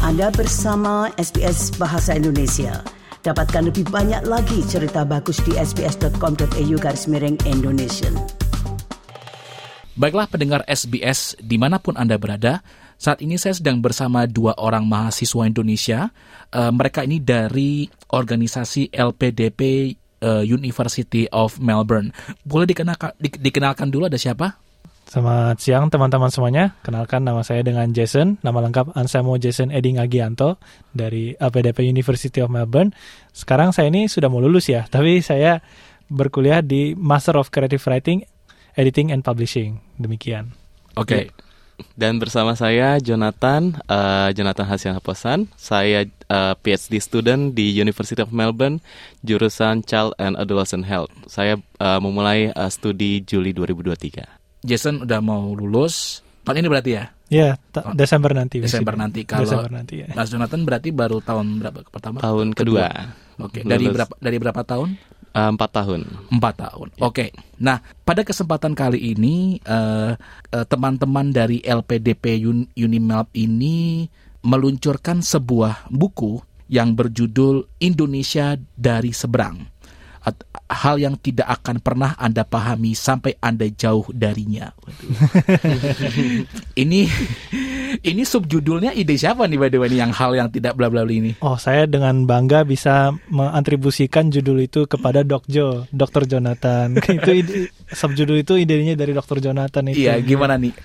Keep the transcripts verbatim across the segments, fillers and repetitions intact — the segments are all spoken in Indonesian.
Anda bersama S B S Bahasa Indonesia. Dapatkan lebih banyak lagi cerita bagus di sbs.com.au garis miring Indonesia. Baiklah pendengar S B S dimanapun Anda berada, saat ini saya sedang bersama dua orang mahasiswa Indonesia. Uh, mereka ini dari organisasi L P D P uh, University of Melbourne. Boleh dikenalkan, di, dikenalkan dulu ada siapa? Selamat siang teman-teman semuanya. Kenalkan nama saya dengan Jason. Nama lengkap Ansemo Jason Eding Agianto dari L P D P University of Melbourne. Sekarang saya ini sudah mau lulus ya, tapi saya berkuliah di Master of Creative Writing, Editing and Publishing. Demikian. Oke. Okay. Dan bersama saya Jonathan, uh, Jonathan Hasyan Haposan. Saya uh, P H D student di University of Melbourne, jurusan Child and Adolescent Health. Saya uh, memulai uh, studi Juli dua ribu dua puluh tiga. Jason udah mau lulus tahun ini berarti ya? Iya, ta- Desember nanti. Desember nanti. Kalau Desember nanti, ya. Mas Jonathan berarti baru tahun berapa pertama? Tahun kedua. Oke, dari berapa dari berapa tahun? Uh, empat tahun. Empat tahun. Ya. Oke. Nah, pada kesempatan kali ini uh, uh, teman-teman dari L P D P Un- Unimelb ini meluncurkan sebuah buku yang berjudul Indonesia dari Seberang. Hal yang tidak akan pernah Anda pahami sampai Anda jauh darinya. ini ini subjudulnya ide siapa nih by the way yang hal yang tidak bla bla ini? Oh, saya dengan bangga bisa mengatribusikan judul itu kepada Dok Jo, Dokter Jonathan. Itu ide, subjudul itu idenya dari Dokter Jonathan itu. Iya, gimana nih?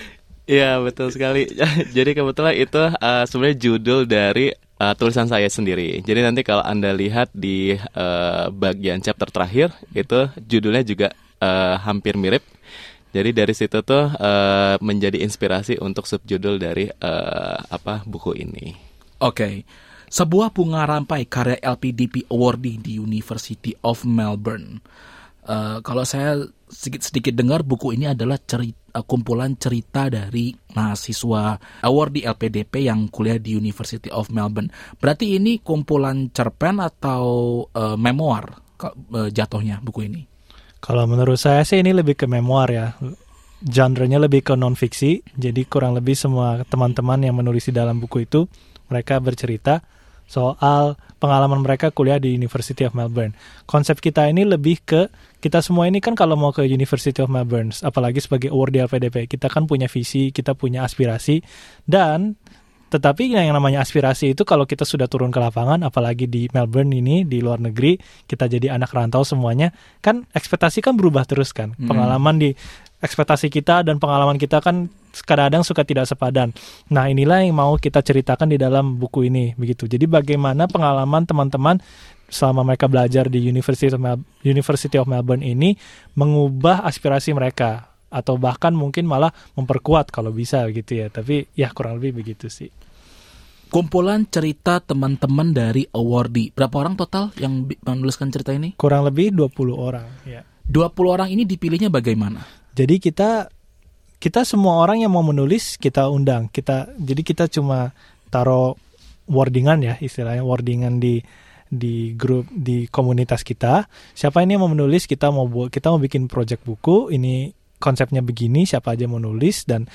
Iya, betul sekali. Jadi kebetulan itu uh, sebenarnya judul dari Uh, tulisan saya sendiri. Jadi nanti kalau Anda lihat di uh, bagian chapter terakhir itu judulnya juga uh, hampir mirip. Jadi dari situ tuh uh, menjadi inspirasi untuk subjudul dari uh, apa buku ini. Oke. Okay. Sebuah bunga rampai karya L P D P awardee di University of Melbourne. Uh, kalau saya sedikit-sedikit dengar buku ini adalah cerita, kumpulan cerita dari mahasiswa awardee L P D P yang kuliah di University of Melbourne. Berarti ini kumpulan cerpen atau uh, memoir uh, jatuhnya buku ini? Kalau menurut saya sih ini lebih ke memoir ya. Genre-nya lebih ke non-fiksi. Jadi kurang lebih semua teman-teman yang menulis di dalam buku itu mereka bercerita soal pengalaman mereka kuliah di University of Melbourne. Konsep kita ini lebih ke, kita semua ini kan kalau mau ke University of Melbourne, apalagi sebagai awardee L P D P, kita kan punya visi, kita punya aspirasi, dan tetapi yang namanya aspirasi itu kalau kita sudah turun ke lapangan, apalagi di Melbourne ini, di luar negeri, kita jadi anak rantau semuanya, kan ekspektasi kan berubah terus kan. Hmm. Pengalaman di ekspektasi kita dan pengalaman kita kan kadang-kadang suka tidak sepadan. Nah, inilah yang mau kita ceritakan di dalam buku ini, begitu. Jadi bagaimana pengalaman teman-teman selama mereka belajar di University of, Mel- University of Melbourne ini mengubah aspirasi mereka atau bahkan mungkin malah memperkuat kalau bisa gitu ya. Tapi ya kurang lebih begitu sih. Kumpulan cerita teman-teman dari awardee. Berapa orang total yang menuliskan cerita ini? Kurang lebih dua puluh orang, ya. dua puluh orang ini dipilihnya bagaimana? Jadi kita kita semua orang yang mau menulis kita undang. Kita jadi kita cuma taruh wordingan ya, istilahnya wordingan di di grup di komunitas kita. Siapa ini yang mau menulis, kita mau buat kita mau bikin project buku, ini konsepnya begini, siapa aja mau nulis, dan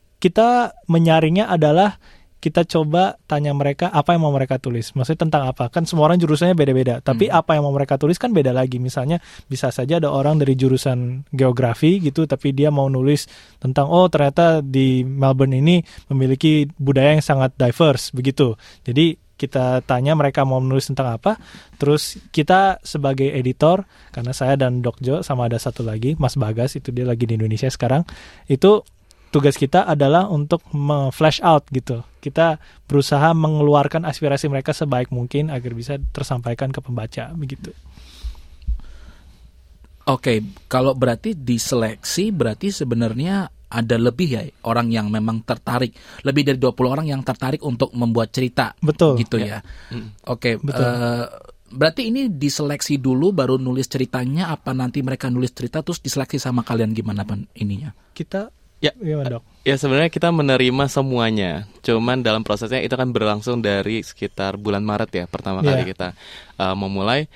kita menyaringnya adalah kita coba tanya mereka apa yang mau mereka tulis. Maksudnya tentang apa? Kan semua orang jurusannya beda-beda. Tapi hmm. apa yang mau mereka tulis kan beda lagi. Misalnya bisa saja ada orang dari jurusan geografi gitu, tapi dia mau nulis tentang, oh ternyata di Melbourne ini memiliki budaya yang sangat diverse, begitu. Jadi kita tanya mereka mau menulis tentang apa. Terus kita sebagai editor, karena saya dan Dok Jo sama ada satu lagi, Mas Bagas, itu dia lagi di Indonesia sekarang, itu tugas kita adalah untuk me-flash out gitu. Kita berusaha mengeluarkan aspirasi mereka sebaik mungkin agar bisa tersampaikan ke pembaca, begitu. Oke, kalau berarti diseleksi berarti sebenarnya ada lebih ya orang yang memang tertarik, lebih dari dua puluh orang yang tertarik untuk membuat cerita. Betul. Gitu ya. ya. Oke, uh, berarti ini diseleksi dulu baru nulis ceritanya, apa nanti mereka nulis cerita terus diseleksi sama kalian gimana pan ininya? Kita Ya, ya, ya sebenarnya kita menerima semuanya. Cuman dalam prosesnya itu kan berlangsung dari sekitar bulan Maret ya pertama yeah. kali kita uh, memulai.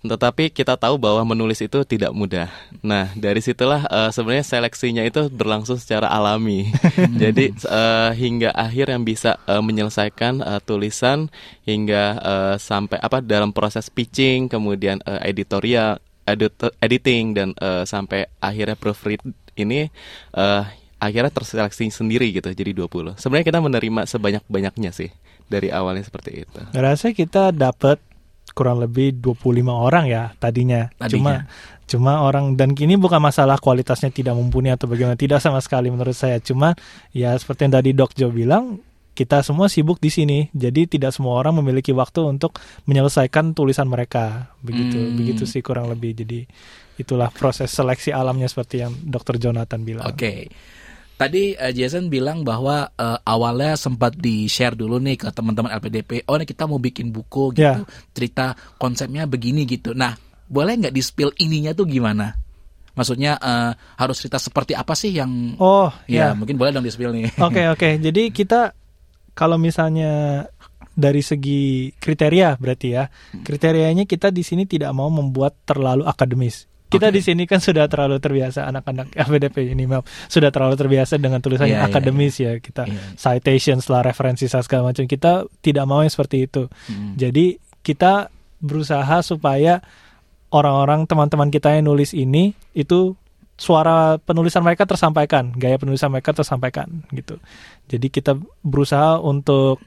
tetapi kita tahu bahwa menulis itu tidak mudah. Nah, dari situlah uh, sebenarnya seleksinya itu berlangsung secara alami. Jadi uh, hingga akhir yang bisa uh, menyelesaikan uh, tulisan hingga uh, sampai apa dalam proses pitching, kemudian uh, editorial, edit, editing dan uh, sampai akhirnya proofread ini uh, akhirnya terseleksi sendiri gitu. Jadi dua puluh. Sebenarnya kita menerima sebanyak-banyaknya sih dari awalnya seperti itu. Rasa kita dapat kurang lebih dua puluh lima orang ya tadinya. tadinya. Cuma cuma orang, dan kini bukan masalah kualitasnya tidak mumpuni atau bagaimana, tidak sama sekali menurut saya. Cuma ya seperti yang tadi Dok Jo bilang, kita semua sibuk di sini. Jadi tidak semua orang memiliki waktu untuk menyelesaikan tulisan mereka. Begitu, hmm. begitu sih kurang lebih. Jadi itulah proses seleksi alamnya seperti yang Dokter Jonathan bilang. Oke. Okay. Tadi uh, Jason bilang bahwa uh, awalnya sempat di-share dulu nih ke teman-teman L P D P. Oh, nih kita mau bikin buku gitu. Yeah. Cerita konsepnya begini gitu. Nah, boleh nggak di-spill ininya tuh gimana? Maksudnya uh, harus cerita seperti apa sih yang... Oh, ya. Yeah. Mungkin boleh dong di-spill nih. Oke, okay, oke. Okay. Jadi kita kalau misalnya dari segi kriteria berarti ya. Kriterianya kita di sini tidak mau membuat terlalu akademis. Kita okay. di sini kan sudah terlalu terbiasa, anak-anak L P D P ini maaf, sudah terlalu terbiasa dengan tulisan yeah, yang yeah, akademis yeah. ya. Kita yeah. citations lah, referensi segala macam. Kita tidak mau yang seperti itu. Hmm. Jadi kita berusaha supaya orang-orang, teman-teman kita yang nulis ini itu suara penulisan mereka tersampaikan, gaya penulisan mereka tersampaikan gitu. Jadi kita berusaha untuk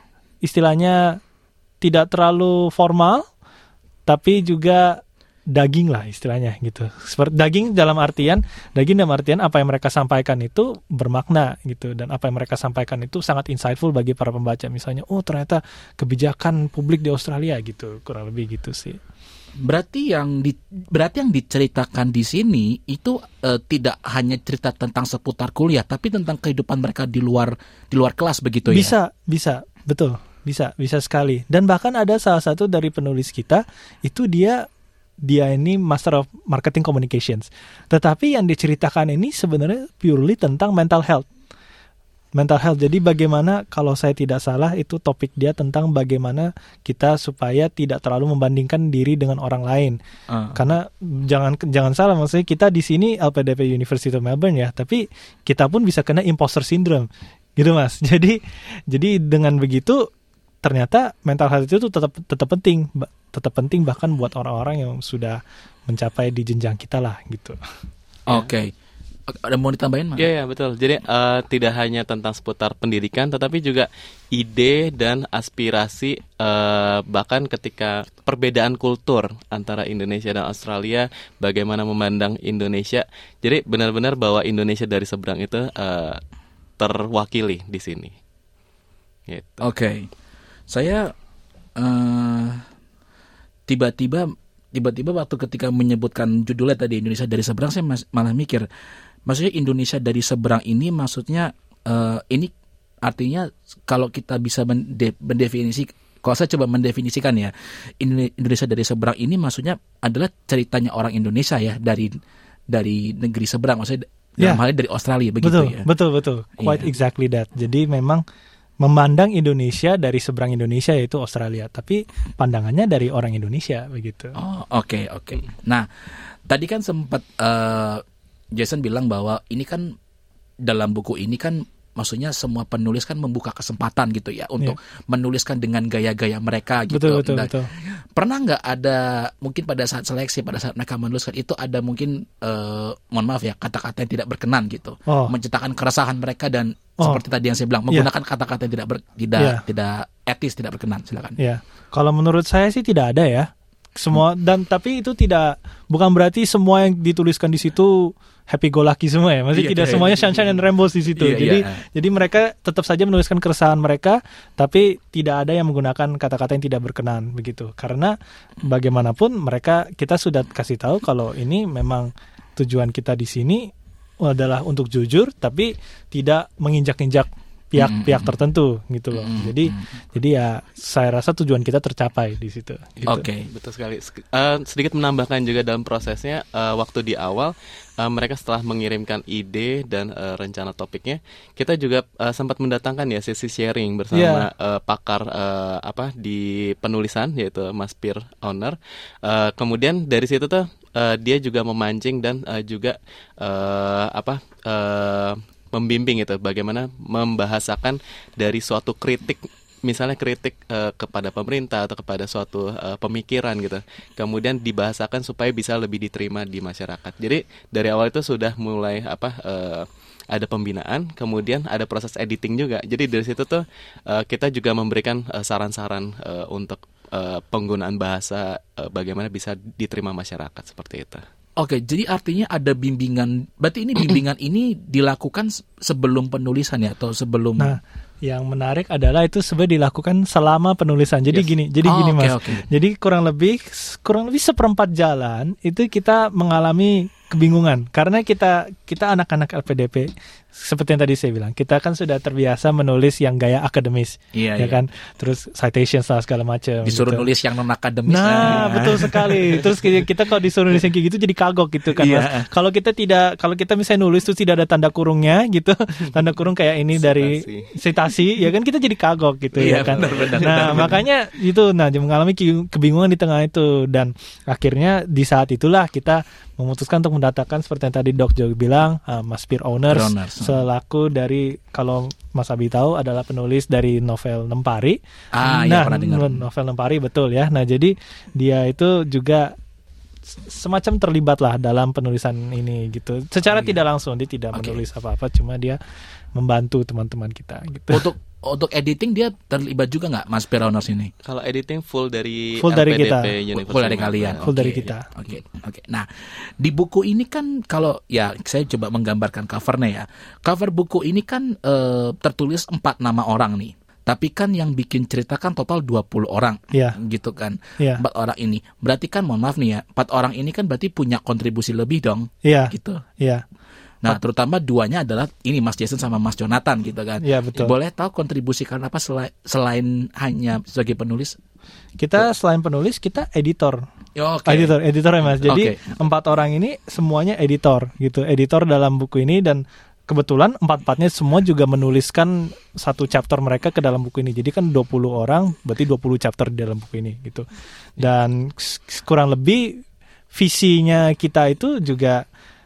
istilahnya tidak terlalu formal, tapi juga daging lah istilahnya gitu. Seperti daging dalam artian, daging dalam artian apa yang mereka sampaikan itu bermakna gitu, dan apa yang mereka sampaikan itu sangat insightful bagi para pembaca. Misalnya, oh ternyata kebijakan publik di Australia gitu, kurang lebih gitu sih. Berarti yang di, berarti yang diceritakan di sini itu uh, tidak hanya cerita tentang seputar kuliah, tapi tentang kehidupan mereka di luar di luar kelas begitu ya. Bisa, bisa, betul, bisa, bisa sekali. Dan bahkan ada salah satu dari penulis kita itu dia dia ini Master of Marketing Communications. Tetapi yang diceritakan ini sebenarnya purely tentang mental health. Mental health. Jadi bagaimana, kalau saya tidak salah, itu topik dia tentang bagaimana kita supaya tidak terlalu membandingkan diri dengan orang lain. Uh. Karena jangan jangan salah, maksudnya kita di sini L P D P University of Melbourne ya, tapi kita pun bisa kena imposter syndrome. Gitu Mas. Jadi jadi dengan begitu ternyata mental health itu tetap tetap penting. tetap penting bahkan buat orang-orang yang sudah mencapai di jenjang kita lah gitu. Oke. Okay. Ada mau ditambahin Mas? Iya, ya, betul. Jadi uh, tidak hanya tentang seputar pendidikan, tetapi juga ide dan aspirasi, uh, bahkan ketika perbedaan kultur antara Indonesia dan Australia, bagaimana memandang Indonesia. Jadi benar-benar bahwa Indonesia dari seberang itu uh, terwakili di sini. Gitu. Oke. Okay. Saya uh, tiba-tiba tiba-tiba waktu ketika menyebutkan judulnya tadi Indonesia dari seberang, saya mas, malah mikir, maksudnya Indonesia dari seberang ini maksudnya uh, ini artinya kalau kita bisa mende- mendefinisi, kalau saya coba mendefinisikan ya, Indonesia dari seberang ini maksudnya adalah ceritanya orang Indonesia ya dari dari negeri seberang, maksudnya dalam yeah. halnya dari Australia begitu betul, ya. Betul, betul, quite yeah. exactly that. Jadi memang memandang Indonesia dari seberang Indonesia yaitu Australia, tapi pandangannya dari orang Indonesia begitu. Oh, oke, okay, oke. Okay. Nah, tadi kan sempat uh, Jason bilang bahwa ini kan dalam buku ini kan maksudnya semua penulis kan membuka kesempatan gitu ya untuk yeah. menuliskan dengan gaya-gaya mereka gitu. Betul, betul, nah, betul. Pernah nggak ada mungkin pada saat seleksi, pada saat mereka menuliskan itu ada mungkin uh, mohon maaf ya kata-kata yang tidak berkenan gitu, oh. menciptakan keresahan mereka dan oh. seperti tadi yang saya bilang menggunakan yeah. kata-kata yang tidak ber, tidak yeah. tidak etis, tidak berkenan. Silakan. Ya, yeah. Kalau menurut saya sih tidak ada ya. Semua dan tapi itu tidak bukan berarti semua yang dituliskan di situ happy go lucky semua ya. Maksudnya iya, tidak semuanya sunshine and rainbows di situ. Iya, jadi iya. jadi mereka tetap saja menuliskan keresahan mereka, tapi tidak ada yang menggunakan kata-kata yang tidak berkenan begitu. Karena bagaimanapun mereka, kita sudah kasih tahu kalau ini memang tujuan kita di sini adalah untuk jujur, tapi tidak menginjak-injak pihak-pihak tertentu gitu loh. Mm-hmm. Jadi jadi ya saya rasa tujuan kita tercapai di situ. Gitu. Oke, okay. Betul sekali. Uh, sedikit menambahkan juga dalam prosesnya, uh, waktu di awal uh, mereka setelah mengirimkan ide dan uh, rencana topiknya, kita juga uh, sempat mendatangkan ya sesi sharing bersama yeah. uh, pakar uh, apa di penulisan yaitu Mas Peer Owner. Uh, kemudian dari situ tuh uh, dia juga memancing dan uh, juga uh, apa uh, membimbing itu bagaimana membahasakan dari suatu kritik, misalnya kritik uh, kepada pemerintah atau kepada suatu uh, pemikiran gitu, kemudian dibahasakan supaya bisa lebih diterima di masyarakat. Jadi dari awal itu sudah mulai apa uh, ada pembinaan, kemudian ada proses editing juga. Jadi dari situ tuh uh, kita juga memberikan uh, saran-saran uh, untuk uh, penggunaan bahasa uh, bagaimana bisa diterima masyarakat seperti itu. Oke, jadi artinya ada bimbingan. Berarti ini bimbingan ini dilakukan sebelum penulisan ya, atau sebelum? Nah, yang menarik adalah itu sebenarnya dilakukan selama penulisan. Jadi yes. gini, jadi oh, gini okay, Mas. Okay. Jadi kurang lebih kurang lebih seperempat jalan itu kita mengalami kebingungan karena kita kita anak-anak L P D P seperti yang tadi saya bilang, kita kan sudah terbiasa menulis yang gaya akademis, iya, ya iya. kan, terus citations lah segala macam. Disuruh gitu. Nulis yang non akademis. Nah, nah, betul sekali. Terus kita kalau disuruh nulis yang kayak gitu jadi kagok gitu kan, Mas. Yeah. Kalau kita tidak, kalau kita misalnya nulis tuh tidak ada tanda kurungnya gitu, tanda kurung kayak ini dari citasi, ya kan kita jadi kagok gitu yeah, ya kan. Benar, benar, nah, benar, makanya benar. itu, nah mengalami kebingungan di tengah itu dan akhirnya di saat itulah kita memutuskan untuk mendatangkan seperti yang tadi Dok Jo bilang, uh, Mas Peer Owners, Owners selaku dari, kalau Mas Abi tahu, adalah penulis dari novel Nempari. Ah, nah, ya, pernah dengar. Novel Nempari, betul ya. Nah, jadi dia itu juga semacam terlibat lah dalam penulisan ini gitu. Secara oh, tidak iya. langsung dia tidak okay. menulis apa-apa, cuma dia membantu teman-teman kita gitu. Untuk untuk editing dia terlibat juga nggak, Mas Peer Owners ini? Kalau editing full dari full dari kita, full dari kalian. Full okay. dari kita. Oke, okay. oke. Okay. Nah, di buku ini kan kalau ya saya coba menggambarkan covernya ya. Cover buku ini kan uh, tertulis empat nama orang nih. Tapi kan yang bikin cerita kan total dua puluh orang, yeah. gitu kan. Yeah. empat orang ini. Berarti kan, mohon maaf nih ya, empat orang ini kan berarti punya kontribusi lebih dong, yeah. gitu. Iya. Yeah. Nah, terutama duanya adalah ini Mas Jason sama Mas Jonathan gitu kan. Iya, betul. Boleh tahu kontribusi karena apa selain, selain hanya sebagai penulis? Kita selain penulis, kita editor. Oh, okay. Editor, editor ya Mas. Jadi okay. empat orang ini semuanya editor gitu. Editor dalam buku ini dan kebetulan empat-empatnya semua juga menuliskan satu chapter mereka ke dalam buku ini. Jadi kan dua puluh orang, berarti dua puluh chapter di dalam buku ini gitu. Dan kurang lebih visinya kita itu juga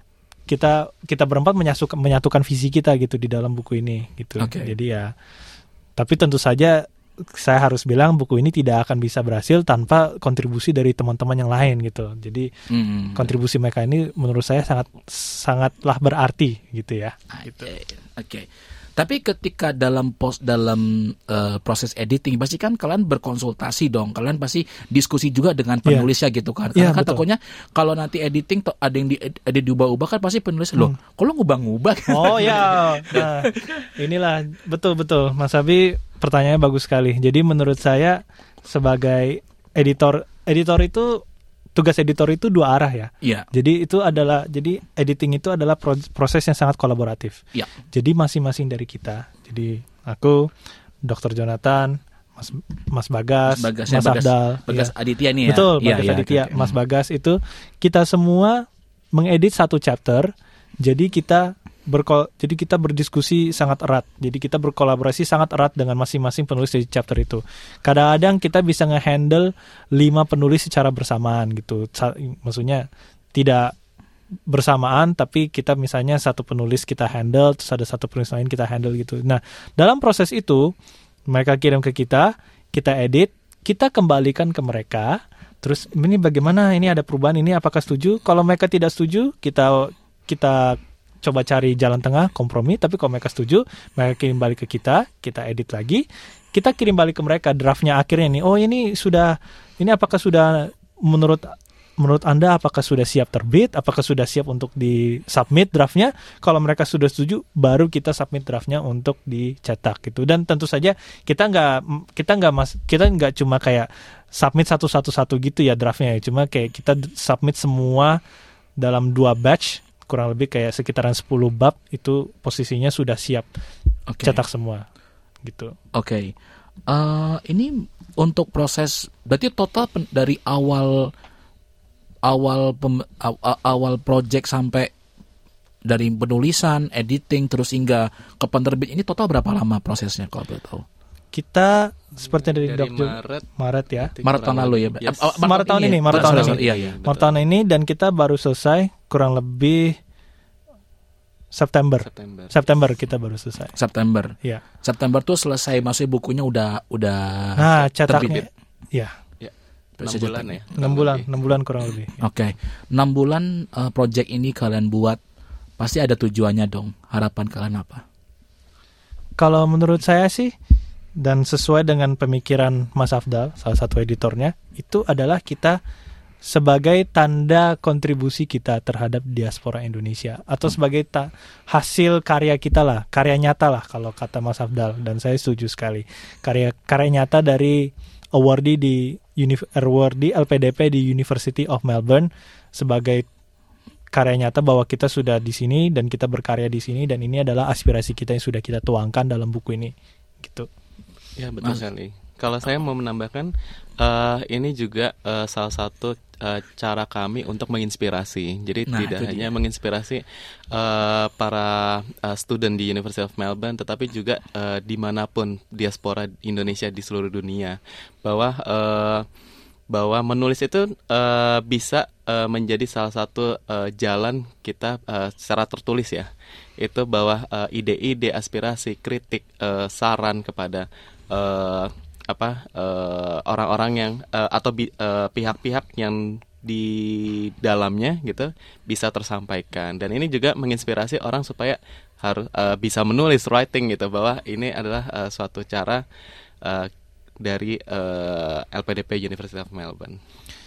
kita kita berempat menyatukan menyatukan visi kita gitu di dalam buku ini gitu. Okay. Jadi ya, tapi tentu saja saya harus bilang buku ini tidak akan bisa berhasil tanpa kontribusi dari teman-teman yang lain gitu. Jadi mm-hmm. kontribusi mereka ini menurut saya sangat sangatlah berarti gitu ya. Oke. Gitu. Oke. Okay. Tapi ketika dalam post dalam uh, proses editing pasti kan kalian berkonsultasi dong. Kalian pasti diskusi juga dengan penulisnya yeah. gitu kan. Karena yeah, kan betul. Takutnya kalau nanti editing to, ada yang di, ada diubah-ubah kan pasti penulis hmm. loh. Kok lo ngubah-ngubah? Oh ya. Nah, inilah betul-betul Mas Abi, pertanyaannya bagus sekali. Jadi menurut saya sebagai editor editor itu tugas editor itu dua arah ya. Iya. Jadi itu adalah jadi editing itu adalah proses yang sangat kolaboratif. Iya. Jadi masing-masing dari kita. Jadi aku, Doktor Jonathan, Mas Mas Bagas, Mas, Bagas, Mas Bagas, Afdal, Bagas ya. Aditya nih ya. Betul, ya, Bagas ya, Aditya, okay. Mas Bagas itu kita semua mengedit satu chapter. Jadi kita Berko, jadi kita berdiskusi sangat erat. Jadi kita berkolaborasi sangat erat dengan masing-masing penulis di chapter itu. Kadang-kadang kita bisa nge-handle lima penulis secara bersamaan gitu. Maksudnya tidak bersamaan, tapi kita misalnya satu penulis kita handle, terus ada satu penulis lain kita handle gitu. Nah, dalam proses itu mereka kirim ke kita, kita edit, kita kembalikan ke mereka. Terus ini bagaimana? Ini ada perubahan ini, apakah setuju? Kalau mereka tidak setuju, kita kita coba cari jalan tengah, kompromi. Tapi kalau mereka setuju, mereka kirim balik ke kita, kita edit lagi, kita kirim balik ke mereka draftnya akhirnya nih. Oh ini sudah, ini apakah sudah menurut menurut Anda apakah sudah siap terbit? Apakah sudah siap untuk di submit draftnya? Kalau mereka sudah setuju, baru kita submit draftnya untuk dicetak gitu. Dan tentu saja kita nggak kita nggak mas kita nggak cuma kayak submit satu-satu-satu gitu ya draftnya. Cuma kayak kita submit semua dalam dua batch. Kurang lebih kayak sekitaran sepuluh bab itu posisinya sudah siap okay. cetak semua. gitu. Oke, okay. uh, ini untuk proses berarti total pen, dari awal awal pem, aw, awal project sampai dari penulisan, editing terus hingga ke penerbit ini total berapa lama prosesnya kalau boleh tahu? Kita seperti dari, dari dokter Maret, Maret ya. Maret tahun lalu ya. Yes. Uh, Maret, Maret tahun ini, Maret tahun ini. Iya, iya. Maret tahun ini dan kita baru selesai kurang lebih September. September. September kita baru selesai. September. Iya. September tuh selesai, maksudnya bukunya udah udah Nah, cetaknya terbit. ya. Ya. enam bulan ya. enam bulan, enam bulan kurang lebih. Oke. Okay. enam bulan uh, project ini kalian buat pasti ada tujuannya dong. Harapan kalian apa? Kalau menurut saya sih dan sesuai dengan pemikiran Mas Afdal, salah satu editornya, itu adalah kita sebagai tanda kontribusi kita terhadap diaspora Indonesia atau sebagai ta- hasil karya kita lah, karya nyata lah kalau kata Mas Afdal, dan saya setuju sekali. Karya karya nyata dari awardee di Unif- awardee L P D P di University of Melbourne sebagai karya nyata bahwa kita sudah di sini dan kita berkarya di sini dan ini adalah aspirasi kita yang sudah kita tuangkan dalam buku ini gitu. Ya, betul sekali. Kalau saya mau menambahkan, uh, ini juga uh, salah satu uh, cara kami untuk menginspirasi. Jadi nah, tidak hanya dia. menginspirasi uh, para uh, student di University of Melbourne, tetapi juga uh, dimanapun diaspora Indonesia di seluruh dunia, bahwa uh, bahwa menulis itu uh, bisa uh, menjadi salah satu uh, jalan kita uh, secara tertulis ya. Itu bahwa uh, ide-ide, aspirasi, kritik, uh, saran kepada uh, apa uh, orang-orang yang uh, atau bi, uh, pihak-pihak yang di dalamnya gitu bisa tersampaikan, dan ini juga menginspirasi orang supaya harus uh, bisa menulis, writing gitu, bahwa ini adalah uh, suatu cara uh, dari uh, L P D P University of Melbourne.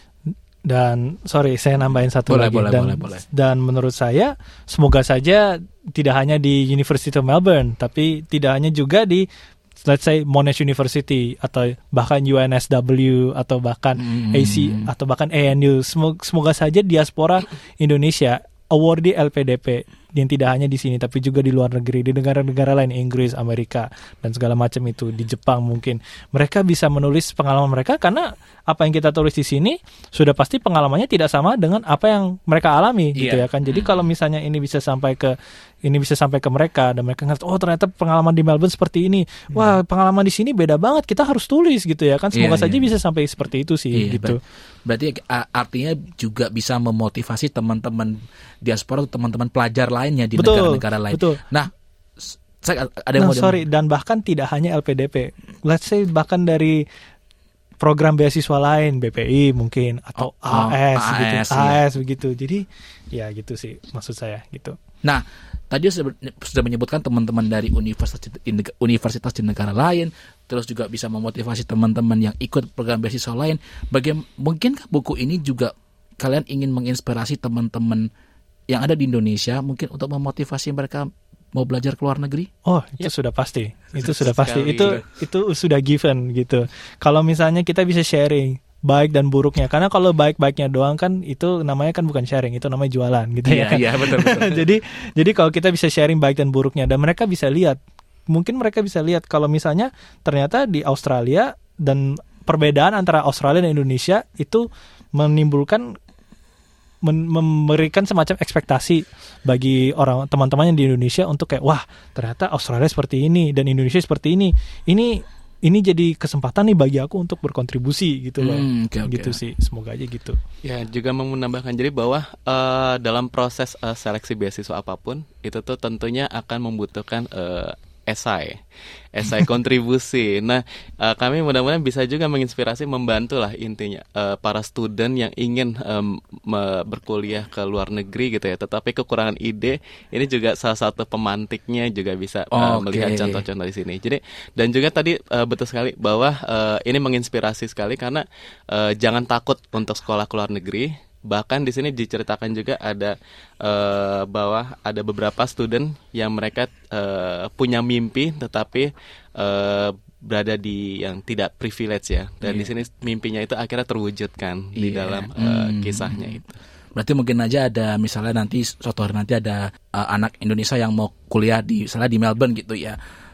Dan sorry saya nambahin satu boleh, lagi boleh, dan, boleh, boleh. dan menurut saya semoga saja tidak hanya di University of Melbourne tapi tidak hanya juga di let's say Monash University atau bahkan U N S W atau bahkan hmm. A C atau bahkan A N U. Semoga, semoga saja diaspora Indonesia awardee L P D P yang tidak hanya di sini tapi juga di luar negeri, di negara-negara lain, Inggris, Amerika dan segala macam itu, di Jepang mungkin, mereka bisa menulis pengalaman mereka karena apa yang kita tulis di sini sudah pasti pengalamannya tidak sama dengan apa yang mereka alami gitu yeah. ya kan. Jadi kalau misalnya ini bisa sampai ke ini bisa sampai ke mereka dan mereka ngerti, oh ternyata pengalaman di Melbourne seperti ini, wah pengalaman di sini beda banget, kita harus tulis gitu ya kan. Semoga yeah, saja yeah. bisa sampai seperti itu sih yeah, gitu. Ber- berarti artinya juga bisa memotivasi teman-teman diaspora, teman-teman pelajar lainnya di betul, negara-negara lain. Betul. Nah, saya ada yang nah, mau sorry, dan bahkan tidak hanya L P D P. Let's say bahkan dari program beasiswa lain, B P I mungkin atau oh, oh, A S, A S gitu, ya. A S begitu. Jadi ya gitu sih maksud saya gitu. Nah, tadi sudah menyebutkan teman-teman dari universitas universitas di negara lain, terus juga bisa memotivasi teman-teman yang ikut program beasiswa lain. Bagaimana mungkinkah buku ini juga kalian ingin menginspirasi teman-teman yang ada di Indonesia mungkin untuk memotivasi mereka mau belajar ke luar negeri? Oh, itu yep. sudah pasti. Itu sudah pasti. Sekali. Itu itu sudah given gitu. Kalau misalnya kita bisa sharing baik dan buruknya, karena kalau baik-baiknya doang kan itu namanya kan bukan sharing, itu namanya jualan gitu ya. Iya, betul betul. jadi jadi kalau kita bisa sharing baik dan buruknya dan mereka bisa lihat, mungkin mereka bisa lihat kalau misalnya ternyata di Australia dan perbedaan antara Australia dan Indonesia itu menimbulkan memberikan semacam ekspektasi bagi orang teman-teman yang di Indonesia untuk kayak wah ternyata Australia seperti ini dan Indonesia seperti ini ini ini jadi kesempatan nih bagi aku untuk berkontribusi gitu loh. Hmm, okay, okay. Gitu sih, semoga aja gitu. Ya, juga mau menambahkan jadi bahwa uh, dalam proses uh, seleksi beasiswa apapun itu tuh tentunya akan membutuhkan uh, esai, esai kontribusi. Nah, uh, kami mudah-mudahan bisa juga menginspirasi, membantu lah intinya uh, para student yang ingin um, me- berkuliah ke luar negeri gitu ya. Tetapi kekurangan ide, ini juga salah satu pemantiknya juga bisa uh, okay. melihat contoh-contoh di sini. Jadi dan juga tadi uh, betul sekali bahwa uh, ini menginspirasi sekali karena uh, jangan takut untuk sekolah ke luar negeri. Bahkan di sini diceritakan juga ada uh, bahwa ada beberapa student yang mereka uh, punya mimpi tetapi uh, berada di yang tidak privilege ya, dan yeah. di sini mimpinya itu akhirnya terwujudkan yeah. di dalam uh, hmm. kisahnya itu. Berarti mungkin aja ada misalnya nanti suatu hari nanti ada uh, anak Indonesia yang mau kuliah di misalnya di Melbourne gitu ya.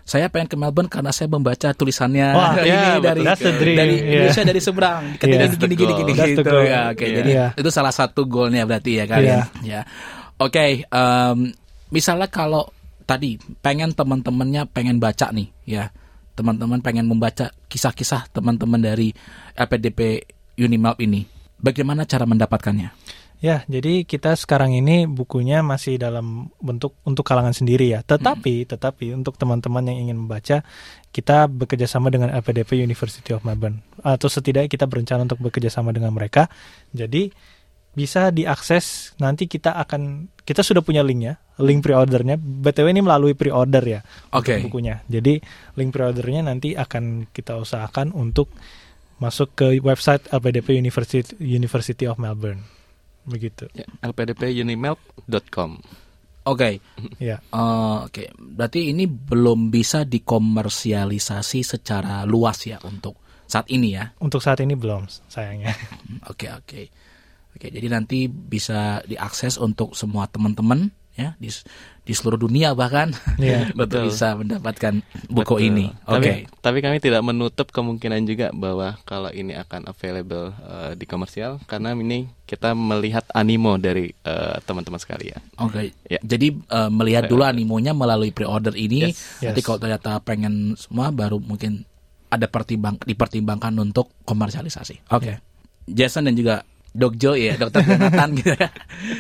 saya pengen ke Melbourne karena saya membaca tulisannya Wah, ini ya, dari That's the dream. dari Yeah. Indonesia dari seberang. Katanya Yeah. gini gini gini gini That's the gitu goal. ya. Oke, Yeah. jadi Yeah. itu salah satu goalnya berarti ya kalian. Yeah. Ya. Oke, em, misalnya kalau tadi pengen teman-temannya pengen baca nih, ya. Teman-teman pengen membaca kisah-kisah teman-teman dari L P D P Unimelb ini. Bagaimana cara mendapatkannya? Ya, jadi kita sekarang ini bukunya masih dalam bentuk untuk kalangan sendiri ya. Tetapi, hmm. tetapi untuk teman-teman yang ingin membaca, kita bekerja sama dengan L P D P University of Melbourne. Atau setidaknya kita berencana untuk bekerja sama dengan mereka. Jadi, bisa diakses, nanti kita akan, kita sudah punya linknya, link pre-ordernya. B T W ini melalui pre-order ya, Oke. untuk bukunya. Jadi, link pre-ordernya nanti akan kita usahakan untuk masuk ke website L P D P University, University of Melbourne. Begitu. Ya, L P D P unimelb dot com. Oke. Ya. Uh, Oke, berarti ini belum bisa dikomersialisasi secara luas ya untuk saat ini ya. Untuk saat ini belum, sayangnya. Oke, oke. Oke, jadi nanti bisa diakses untuk semua teman-teman ya di di seluruh dunia bahkan Iya, untuk betul. bisa mendapatkan buku Betul. ini. Oke. Tapi, tapi kami tidak menutup kemungkinan juga bahwa kalau ini akan available uh, di komersial, karena ini kita melihat animo dari uh, teman-teman sekalian. Oke. Ya. Jadi uh, melihat dulu animonya melalui pre-order ini. Yes. Nanti Yes. kalau ternyata pengen semua baru mungkin ada pertimbang dipertimbangkan untuk komersialisasi. Oke. Jason dan juga Dok Jo ya, Dokter Jonathan gitu ya.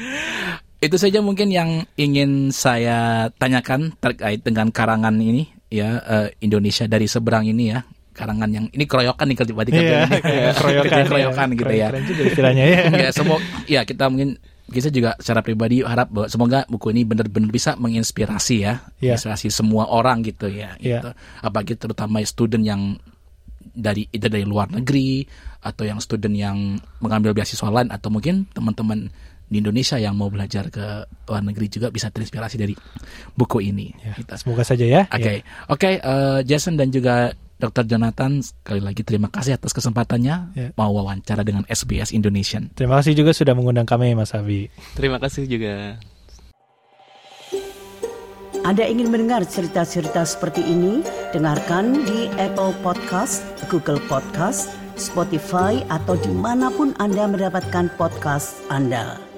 Itu saja mungkin yang ingin saya tanyakan terkait dengan karangan ini ya, uh, Indonesia dari seberang ini ya. Karangan yang ini keroyokan nih berarti Iya, kerjanya. kayak keroyokan, keroyokan ya. gitu ya. Keren juga istilahnya ya. Ya, semoga ya kita mungkin kita juga secara pribadi harap bahwa semoga buku ini benar-benar bisa menginspirasi ya, Ya. menginspirasi semua orang gitu ya, Ya. gitu. Apalagi terutama student yang dari itu dari luar negeri atau yang student yang mengambil beasiswa lain atau mungkin teman-teman di Indonesia yang mau belajar ke luar negeri juga bisa terinspirasi dari buku ini. Ya, Gitu. semoga saja ya. Oke, Ya. oke, eh, Jason dan juga Dokter Jonathan, sekali lagi terima kasih atas kesempatannya Ya. mau wawancara dengan S B S Indonesian. Terima kasih juga sudah mengundang kami, Mas Abi. Terima kasih juga. Anda ingin mendengar cerita-cerita seperti ini? Dengarkan di Apple Podcast, Google Podcast, Spotify, atau dimanapun Anda mendapatkan podcast Anda.